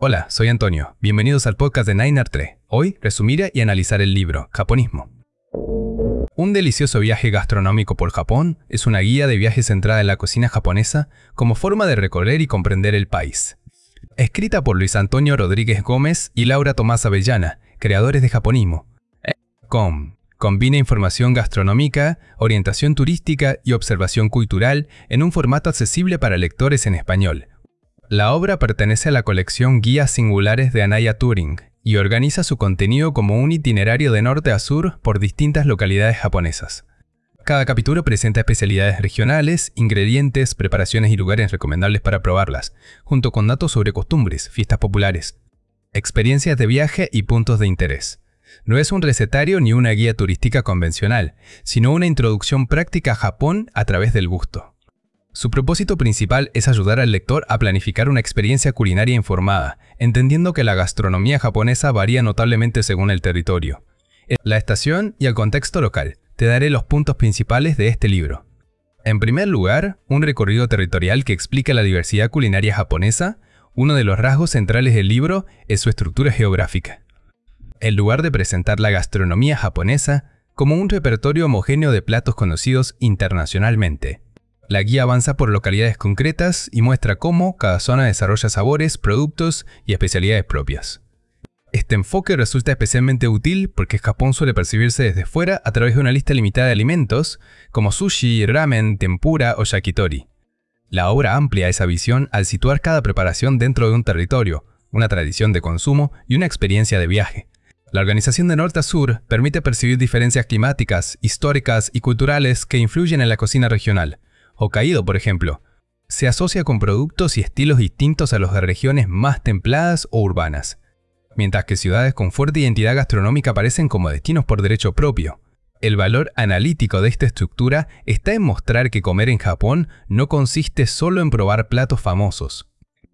Hola, soy Antonio. Bienvenidos al podcast de 9art3. Hoy resumiré y analizar el libro Japonismo. Un delicioso viaje gastronómico por Japón es una guía de viaje centrada en la cocina japonesa como forma de recorrer y comprender el país. Escrita por Luis Antonio Rodríguez Gómez y Laura Tomás Avellana, creadores de Japonismo. Combina información gastronómica, orientación turística y observación cultural en un formato accesible para lectores en español. La obra pertenece a la colección Guías Singulares de Anaya Touring y organiza su contenido como un itinerario de norte a sur por distintas localidades japonesas. Cada capítulo presenta especialidades regionales, ingredientes, preparaciones y lugares recomendables para probarlas, junto con datos sobre costumbres, fiestas populares, experiencias de viaje y puntos de interés. No es un recetario ni una guía turística convencional, sino una introducción práctica a Japón a través del gusto. Su propósito principal es ayudar al lector a planificar una experiencia culinaria informada, entendiendo que la gastronomía japonesa varía notablemente según el territorio, la estación y el contexto local. Te daré los puntos principales de este libro. En primer lugar, un recorrido territorial que explica la diversidad culinaria japonesa. Uno de los rasgos centrales del libro es su estructura geográfica. En lugar de presentar la gastronomía japonesa como un repertorio homogéneo de platos conocidos internacionalmente, la guía avanza por localidades concretas y muestra cómo cada zona desarrolla sabores, productos y especialidades propias. Este enfoque resulta especialmente útil porque Japón suele percibirse desde fuera a través de una lista limitada de alimentos como sushi, ramen, tempura o yakitori. La obra amplia esa visión al situar cada preparación dentro de un territorio, una tradición de consumo y una experiencia de viaje. La organización de norte a sur permite percibir diferencias climáticas, históricas y culturales que influyen en la cocina regional. Hokkaido, por ejemplo, se asocia con productos y estilos distintos a los de regiones más templadas o urbanas, mientras que ciudades con fuerte identidad gastronómica aparecen como destinos por derecho propio. El valor analítico de esta estructura está en mostrar que comer en Japón no consiste solo en probar platos famosos,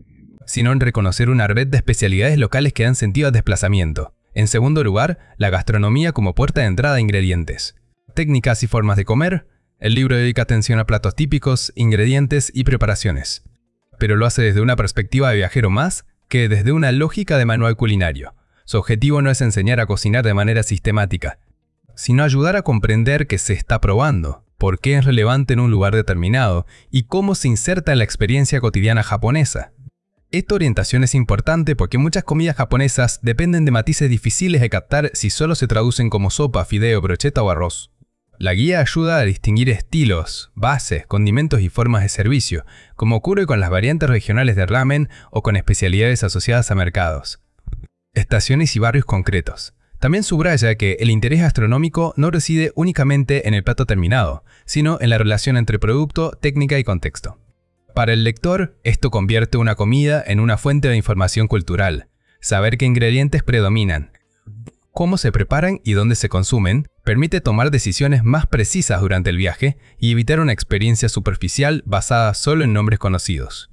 sino en reconocer una red de especialidades locales que dan sentido al desplazamiento. En segundo lugar, la gastronomía como puerta de entrada a ingredientes, técnicas y formas de comer. El libro dedica atención a platos típicos, ingredientes y preparaciones, pero lo hace desde una perspectiva de viajero más que desde una lógica de manual culinario. Su objetivo no es enseñar a cocinar de manera sistemática, sino ayudar a comprender qué se está probando, por qué es relevante en un lugar determinado y cómo se inserta en la experiencia cotidiana japonesa. Esta orientación es importante porque muchas comidas japonesas dependen de matices difíciles de captar si solo se traducen como sopa, fideo, brocheta o arroz. La guía ayuda a distinguir estilos, bases, condimentos y formas de servicio, como ocurre con las variantes regionales de ramen o con especialidades asociadas a mercados, estaciones y barrios concretos. También subraya que el interés gastronómico no reside únicamente en el plato terminado, sino en la relación entre producto, técnica y contexto. Para el lector, esto convierte una comida en una fuente de información cultural. Saber qué ingredientes predominan, cómo se preparan y dónde se consumen, permite tomar decisiones más precisas durante el viaje y evitar una experiencia superficial basada solo en nombres conocidos.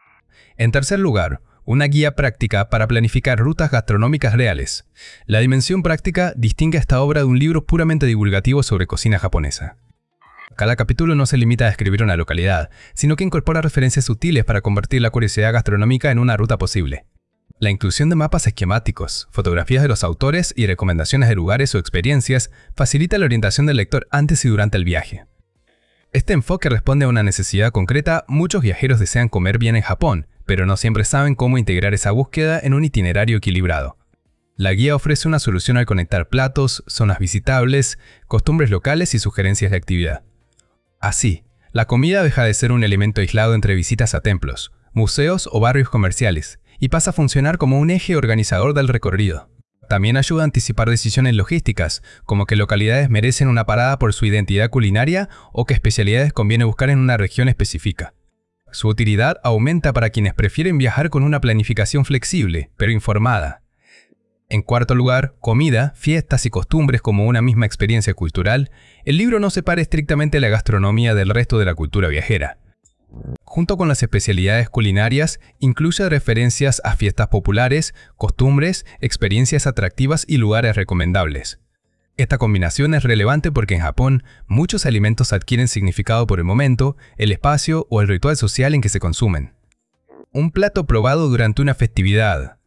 En tercer lugar, una guía práctica para planificar rutas gastronómicas reales. La dimensión práctica distingue a esta obra de un libro puramente divulgativo sobre cocina japonesa. Cada capítulo no se limita a describir una localidad, sino que incorpora referencias sutiles para convertir la curiosidad gastronómica en una ruta posible. La inclusión de mapas esquemáticos, fotografías de los autores y recomendaciones de lugares o experiencias facilita la orientación del lector antes y durante el viaje. Este enfoque responde a una necesidad concreta. Muchos viajeros desean comer bien en Japón, pero no siempre saben cómo integrar esa búsqueda en un itinerario equilibrado. La guía ofrece una solución al conectar platos, zonas visitables, costumbres locales y sugerencias de actividad. Así, la comida deja de ser un elemento aislado entre visitas a templos, museos o barrios comerciales, y pasa a funcionar como un eje organizador del recorrido. También ayuda a anticipar decisiones logísticas, como qué localidades merecen una parada por su identidad culinaria o qué especialidades conviene buscar en una región específica. Su utilidad aumenta para quienes prefieren viajar con una planificación flexible, pero informada. En cuarto lugar, comida, fiestas y costumbres como una misma experiencia cultural. El libro no separa estrictamente la gastronomía del resto de la cultura viajera. Junto con las especialidades culinarias, incluye referencias a fiestas populares, costumbres, experiencias atractivas y lugares recomendables. Esta combinación es relevante porque en Japón muchos alimentos adquieren significado por el momento, el espacio o el ritual social en que se consumen. Un plato probado durante una festividad,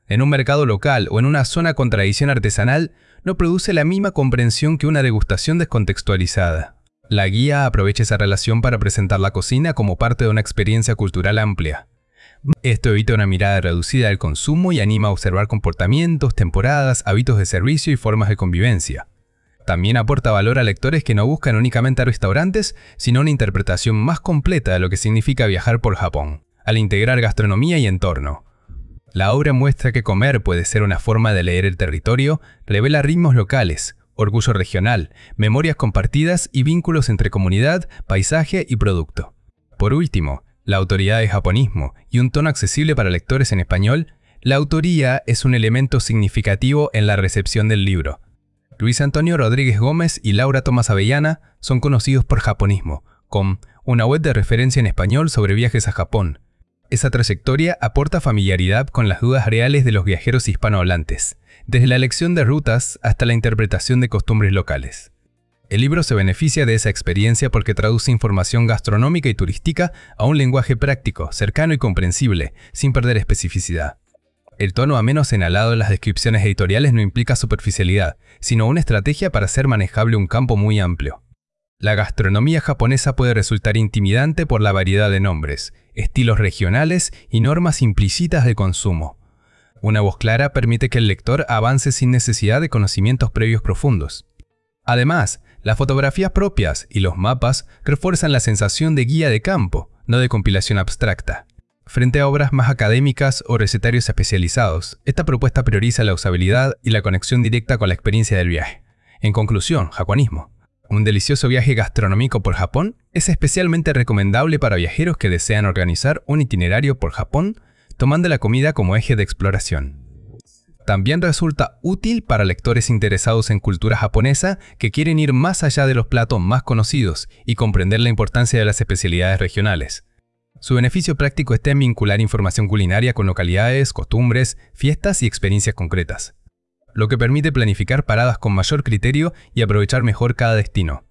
en un mercado local o en una zona con tradición artesanal, no produce la misma comprensión que una degustación descontextualizada. La guía aprovecha esa relación para presentar la cocina como parte de una experiencia cultural amplia. Esto evita una mirada reducida del consumo y anima a observar comportamientos, temporadas, hábitos de servicio y formas de convivencia. También aporta valor a lectores que no buscan únicamente restaurantes, sino una interpretación más completa de lo que significa viajar por Japón, al integrar gastronomía y entorno. La obra muestra que comer puede ser una forma de leer el territorio, revela ritmos locales, orgullo regional, memorias compartidas y vínculos entre comunidad, paisaje y producto. Por último, la autoridad de japonismo y un tono accesible para lectores en español, la autoría es un elemento significativo en la recepción del libro. Luis Antonio Rodríguez Gómez y Laura Tomás Avellana son conocidos por Japonismo, con una web de referencia en español sobre viajes a Japón. Esa trayectoria aporta familiaridad con las dudas reales de los viajeros hispanohablantes, desde la elección de rutas hasta la interpretación de costumbres locales. El libro se beneficia de esa experiencia porque traduce información gastronómica y turística a un lenguaje práctico, cercano y comprensible, sin perder especificidad. El tono ameno señalado en las descripciones editoriales no implica superficialidad, sino una estrategia para hacer manejable un campo muy amplio. La gastronomía japonesa puede resultar intimidante por la variedad de nombres, estilos regionales y normas implícitas de consumo. Una voz clara permite que el lector avance sin necesidad de conocimientos previos profundos. Además, las fotografías propias y los mapas refuerzan la sensación de guía de campo, no de compilación abstracta. Frente a obras más académicas o recetarios especializados, esta propuesta prioriza la usabilidad y la conexión directa con la experiencia del viaje. En conclusión, Japonismo. Un delicioso viaje gastronómico por Japón es especialmente recomendable para viajeros que desean organizar un itinerario por Japón, tomando la comida como eje de exploración. También resulta útil para lectores interesados en cultura japonesa que quieren ir más allá de los platos más conocidos y comprender la importancia de las especialidades regionales. Su beneficio práctico está en vincular información culinaria con localidades, costumbres, fiestas y experiencias concretas, lo que permite planificar paradas con mayor criterio y aprovechar mejor cada destino.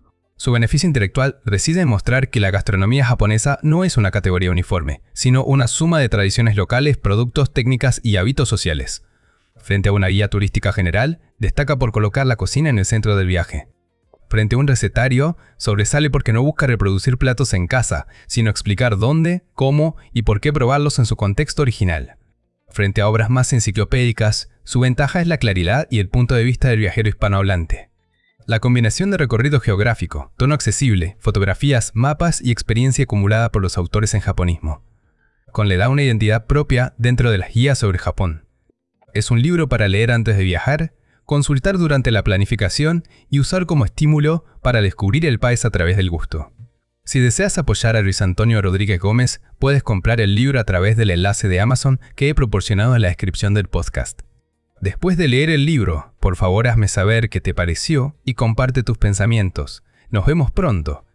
Su beneficio intelectual reside en mostrar que la gastronomía japonesa no es una categoría uniforme, sino una suma de tradiciones locales, productos, técnicas y hábitos sociales. Frente a una guía turística general, destaca por colocar la cocina en el centro del viaje. Frente a un recetario, sobresale porque no busca reproducir platos en casa, sino explicar dónde, cómo y por qué probarlos en su contexto original. Frente a obras más enciclopédicas, su ventaja es la claridad y el punto de vista del viajero hispanohablante. La combinación de recorrido geográfico, tono accesible, fotografías, mapas y experiencia acumulada por los autores en japonismo, le da una identidad propia dentro de las guías sobre Japón. Es un libro para leer antes de viajar, consultar durante la planificación y usar como estímulo para descubrir el país a través del gusto. Si deseas apoyar a Luis Antonio Rodríguez Gómez, puedes comprar el libro a través del enlace de Amazon que he proporcionado en la descripción del podcast. Después de leer el libro, por favor hazme saber qué te pareció y comparte tus pensamientos. Nos vemos pronto.